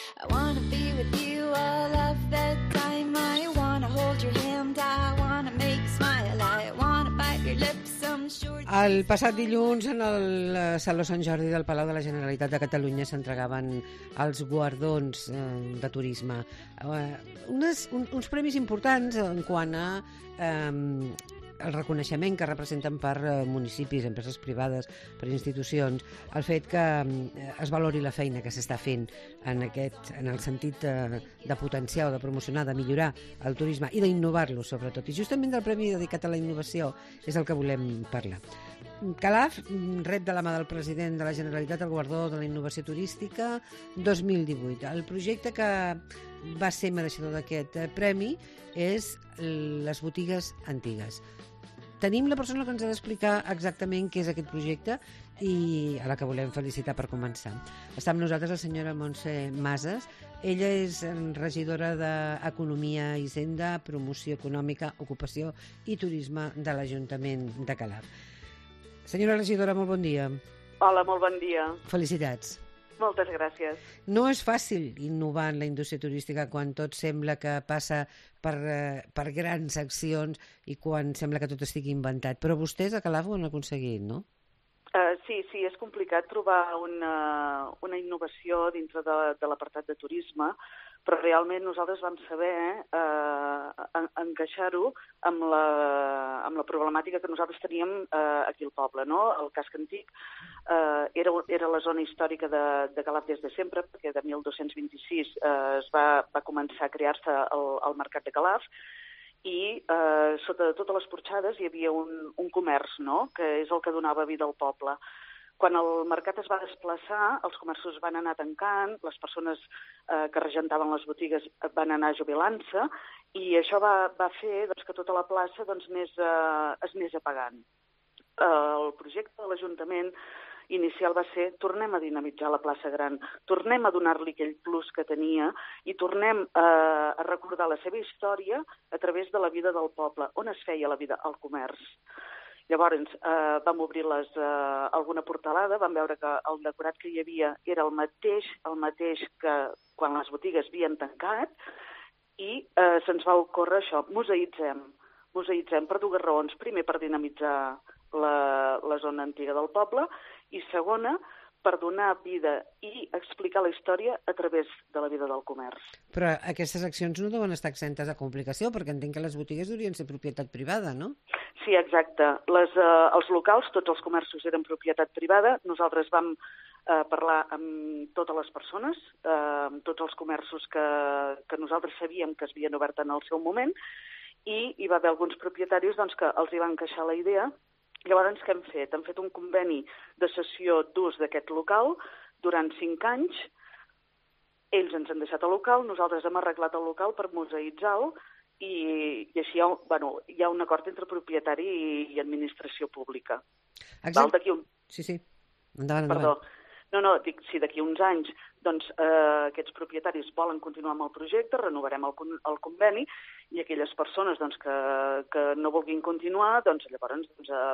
I wanna be with you all of the time. I wanna hold your hand, I wanna make you smile, I wanna bite your lips, I'm sure. El passat dilluns en el Saló Sant Jordi del Palau de la Generalitat de Catalunya s'entregaven els guardons de turisme. Uns premis importants en quant a el reconeixement que representen per municipis, empreses privades, per institucions, el fet que es valori la feina que s'està fent en el sentit de potenciar o de promocionar, de millorar el turisme i d'innovar-lo, sobretot. I justament del premi dedicat a la innovació és el que volem parlar. Calaf rep de la mà del president de la Generalitat el guardó de la innovació turística 2018. El projecte que va ser mereixedor d'aquest premi és les botigues antigues. Tenim la persona que ens ha d'explicar exactament què és aquest projecte i a la que volem felicitar per començar. Està amb nosaltres la senyora Montse Mases. Ella és regidora d'Economia, Hisenda, Promoció Econòmica, Ocupació i Turisme de l'Ajuntament de Calaf. Senyora regidora, molt bon dia. Hola, molt bon dia. Felicitats. Moltes gràcies. No és fàcil innovar en la indústria turística quan tot sembla que passa per grans accions i quan sembla que tot estigui inventat. Però vostès a Calaf ho han aconseguit, no? Sí, és complicat trobar una innovació dintre de l'apartat de turisme, però realment nosaltres vam saber encaixar-ho amb la problemàtica que nosaltres teníem aquí al poble, no? El casc antic era la zona històrica de Calaf des de sempre, perquè de 1226 es va començar a crear-se el mercat de Calaf, i sota de totes les porxades hi havia un comerç, no?, que és el que donava vida al poble. Quan el mercat es va desplaçar, els comerços van anar tancant, les persones que regentaven les botigues van anar jubilant-se, i això va fer que tota la plaça es anés apagant. El projecte de l'Ajuntament inicial va ser tornem a dinamitzar la plaça Gran, tornem a donar-li aquell plus que tenia i tornem a recordar la seva història a través de la vida del poble, on es feia la vida al comerç. Llavors vam obrir alguna portalada, vam veure que el decorat que hi havia era el mateix que quan les botigues havien tancat, i se'ns va ocórrer això, museïtzem per dues raons. Primer, per dinamitzar la zona antiga del poble, i segona, per donar vida i explicar la història a través de la vida del comerç. Però aquestes accions no deuen estar exentes de complicació, perquè entenc que les botigues haurien ser propietat privada, no? Sí, exacte. Els locals, tots els comerços eren propietat privada. Nosaltres vam parlar amb totes les persones, amb tots els comerços que nosaltres sabíem que es havien obert en el seu moment, i hi va haver alguns propietaris que els hi va encaixar la idea. Llavors, què hem fet? Hem fet un conveni de cessió d'ús d'aquest local durant 5 anys. Ells ens han deixat el local, nosaltres hem arreglat el local per museïtzar-lo, i així hi ha un acord entre propietari i administració pública. Exacte. Sí. Endavant. Perdó. No, dic, si d'aquí uns anys aquests propietaris volen continuar amb el projecte, renovarem el conveni, i aquelles persones que no vulguin continuar, llavors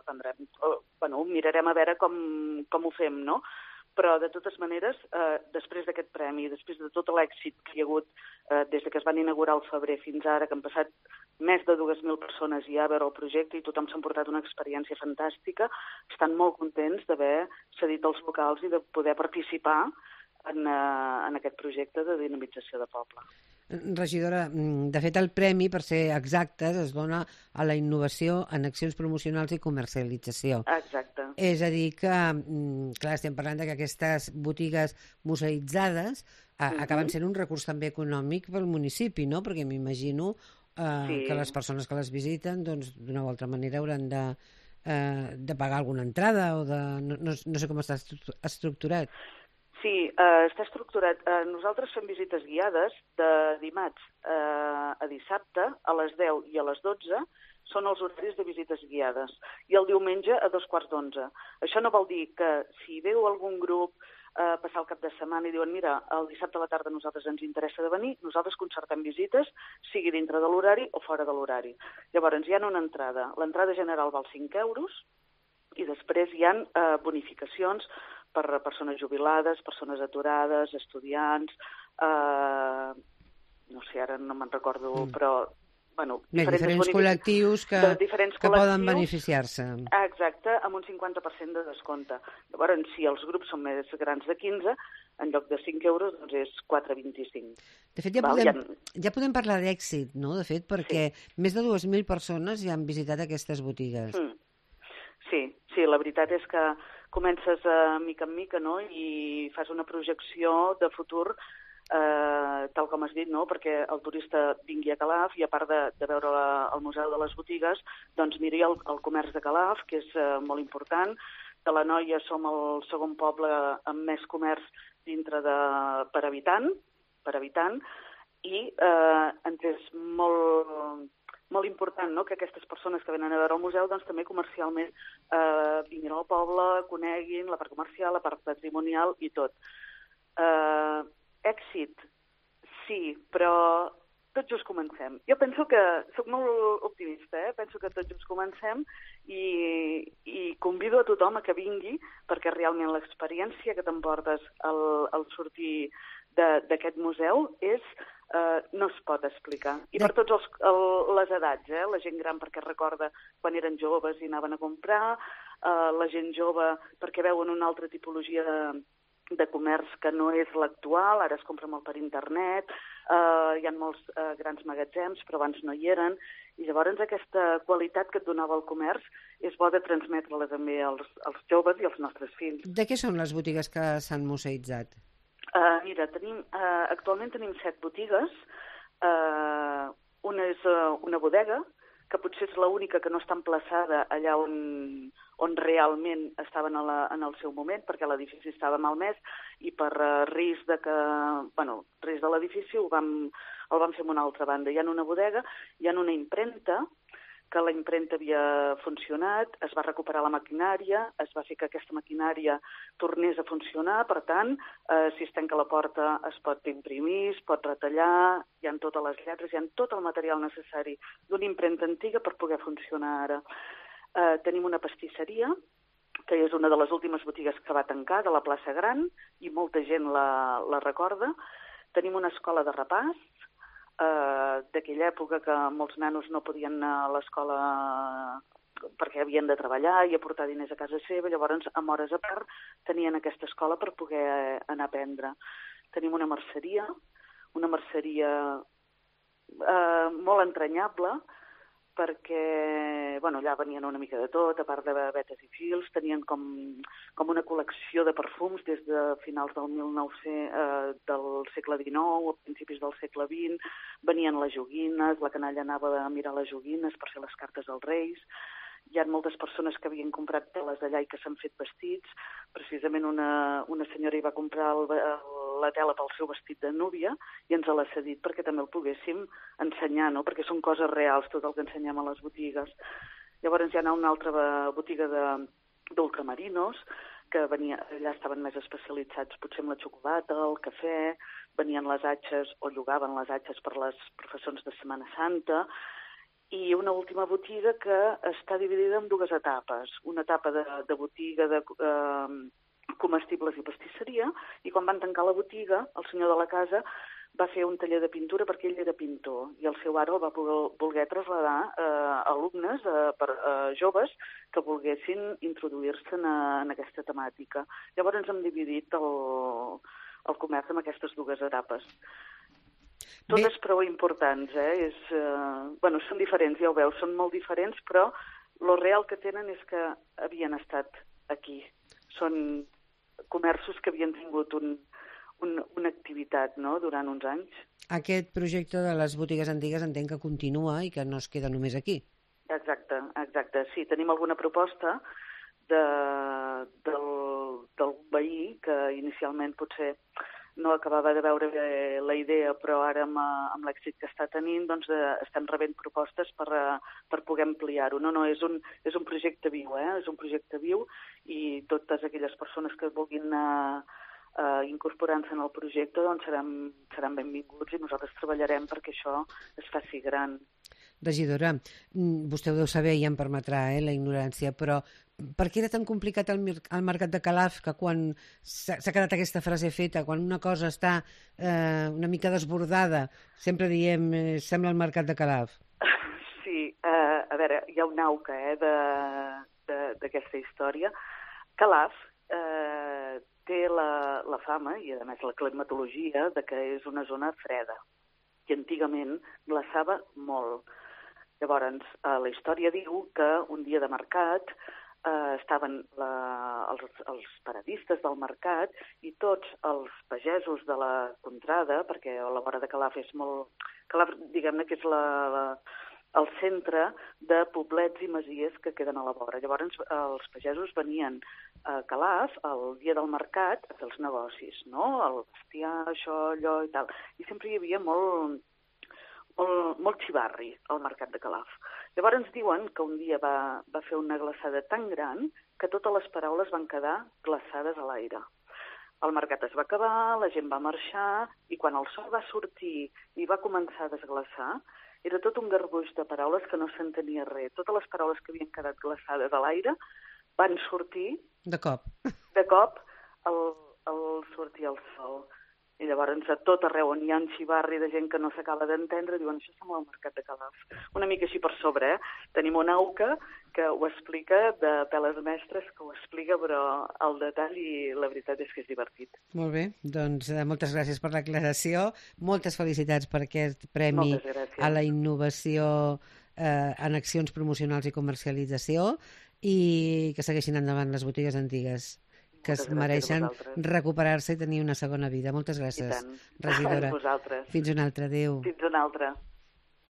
mirarem a veure com ho fem, no? Però, de totes maneres, després d'aquest premi, després de tot l'èxit que hi ha hagut des que es van inaugurar al febrer fins ara, que han passat més de 2.000 persones ja a veure el projecte i tothom s'ha emportat una experiència fantàstica, estan molt contents d'haver cedit els locals i de poder participar en aquest projecte de dinamització de poble. Regidora, de fet el premi, per ser exactes, es dona a la innovació en accions promocionals i comercialització. Exacte. És a dir que, clar, estem parlant que aquestes botigues museïtzades acaben sent un recurs també econòmic pel municipi, no? Perquè m'imagino que les persones que les visiten, d'una o altra manera hauran de pagar alguna entrada o de... No sé com està estructurat. Sí, està estructurat. Nosaltres fem visites guiades de dimarts a dissabte a les 10 i a les 12, són els horaris de visites guiades, i el diumenge a 11:15. Això no vol dir que si veu algun grup passar el cap de setmana i diuen mira, el dissabte a la tarda a nosaltres ens interessa de venir, nosaltres concertem visites, sigui dintre de l'horari o fora de l'horari. Llavors hi ha una entrada. L'entrada general val 5 euros, i després hi ha bonificacions per persones jubilades, persones aturades, estudiants, no sé, ara no me'n recordo, però... Bueno, diferents col·lectius que poden beneficiar-se. Exacte, amb un 50% de descompte. Llavors, si els grups són més grans de 15, en lloc de 5 euros, doncs és 4,25. De fet, ja podem parlar d'èxit, no? De fet, perquè més de 2.000 persones ja han visitat aquestes botigues. Sí, la veritat és que comences mica en mica, no?, i fas una projecció de futur, tal com has dit, no?, perquè el turista vingui a Calaf i a part de veure el Museu de les Botigues, doncs miri el comerç de Calaf, que és molt important. De l'Anoia som el segon poble amb més comerç dintre per habitant, i ens és molt important, no?, que aquestes persones que venen a veure el museu doncs també comercialment vinguin al poble, coneguin la part comercial, la part patrimonial i tot. Èxit, sí, però tot just comencem. Jo penso que soc molt optimista, penso que tot just comencem i convido a tothom a que vingui perquè realment l'experiència que t'emportes al sortir d'aquest museu no es pot explicar. I per tots les edats, la gent gran perquè recorda quan eren joves i anaven a comprar, la gent jove perquè veuen una altra tipologia de comerç que no és l'actual, ara es compra molt per internet, hi ha molts grans magatzems, però abans no hi eren, i llavors aquesta qualitat que et donava el comerç és bo de transmetre-la també als joves i als nostres fills. De què són les botigues que s'han museïtzat? Mira, actualment tenim 7 botigues, una és una bodega, que potser és l'única que no està emplaçada allà on realment estaven en el seu moment, perquè l'edifici estava malmès i per risc de l'edifici el vam fer en una altra banda. Hi ha una bodega, hi ha una impremta, que la impremta havia funcionat, es va recuperar la maquinària, es va fer que aquesta maquinària tornés a funcionar, per tant, si es tanca la porta es pot imprimir, es pot retallar, hi ha totes les lletres, hi ha tot el material necessari d'una impremta antiga per poder funcionar ara. Tenim una pastisseria, que és una de les últimes botigues que va tancar, de la plaça Gran, i molta gent la recorda. Tenim una escola de repàs, d'aquella època que molts nanos no podien anar a l'escola perquè havien de treballar i aportar diners a casa seva, llavors amb hores a part tenien aquesta escola per poder anar a aprendre. Tenim una merceria molt entranyable, perquè allà venien una mica de tot, a part de vetes i fils, tenien com una col·lecció de perfums des de finals del segle XIX, a principis del segle XX, venien les joguines, la canalla anava a mirar les joguines per fer les cartes als reis. Hi ha moltes persones que havien comprat teles allà i que s'han fet vestits. Precisament una senyora hi va comprar la tela pel seu vestit de núvia i ens l'ha cedit perquè també el poguéssim ensenyar, no? Perquè són coses reals tot el que ensenyem a les botigues. Llavors hi ha una altra botiga d'ultramarinos, que allà estaven més especialitzats potser en la xocolata, el cafè, venien les atxes o llogaven les atxes per les professons de Setmana Santa, i una última botiga que està dividida en 2 etapes. Una etapa de botiga de comestibles i pastisseria, i quan van tancar la botiga, el senyor de la casa va fer un taller de pintura perquè ell era pintor, i el seu art el va voler traslladar a alumnes, joves, que volguessin introduir-se en aquesta temàtica. Llavors ens hem dividit el comerç en aquestes 2 etapes. Totes prou importants, són diferents, ja ho veus, són molt diferents, però el real que tenen és que havien estat aquí. Són comerços que havien tingut una activitat, no?, durant uns anys. Aquest projecte de les botigues antigues entenc que continua i que no es queda només aquí. Exacte. Sí, tenim alguna proposta del veí que inicialment potser no acabava de veure bé la idea, però ara amb l'èxit que està tenint, doncs estem rebent propostes per poder ampliar-ho. No, és un projecte viu, és un projecte viu, i totes aquelles persones que vulguin incorporant-se en el projecte doncs seran benvinguts i nosaltres treballarem perquè això es faci gran. Regidora, vostè ho deu saber i em permetrà la ignorància, però per què era tan complicat el mercat de Calaf, que quan s'ha quedat aquesta frase feta, quan una cosa està una mica desbordada, sempre diem, sembla el mercat de Calaf. Sí, a veure, hi ha un auca d'aquesta història. Calaf té la fama, i a més la climatologia, de que és una zona freda, i antigament glaçava molt. Llavors, la història diu que un dia de mercat estaven els paradistes del mercat i tots els pagesos de la contrada, perquè a la vora de Calaf és molt... Calaf, diguem-ne que és el centre de poblets i masies que queden a la vora. Llavors, els pagesos venien a Calaf el dia del mercat a fer els negocis, no? El bestiar, això, allò i tal. I sempre hi havia molt xivarri al mercat de Calaf. Llavors ens diuen que un dia va fer una glaçada tan gran que totes les paraules van quedar glaçades a l'aire. El mercat es va acabar, la gent va marxar, i quan el sol va sortir i va començar a desglaçar, era tot un garbuix de paraules que no s'entenia res. Totes les paraules que havien quedat glaçades a l'aire van sortir... De cop. De cop, al sortir el sol. I llavors a tot arreu on hi ha un xivarri de gent que no s'acaba d'entendre, diuen, això sembla el mercat de Calaf. Una mica així per sobre, Tenim una auca que ho explica, de peles mestres, que ho explica, però al detall, i la veritat és que és divertit. Molt bé, doncs moltes gràcies per l'aclaració, moltes felicitats per aquest premi a la innovació en accions promocionals i comercialització, i que segueixin endavant les botigues antigues, que es mereixen recuperar-se i tenir una segona vida. Moltes gràcies, regidora. Vosaltres. Fins una altra. Adéu. Fins una altra.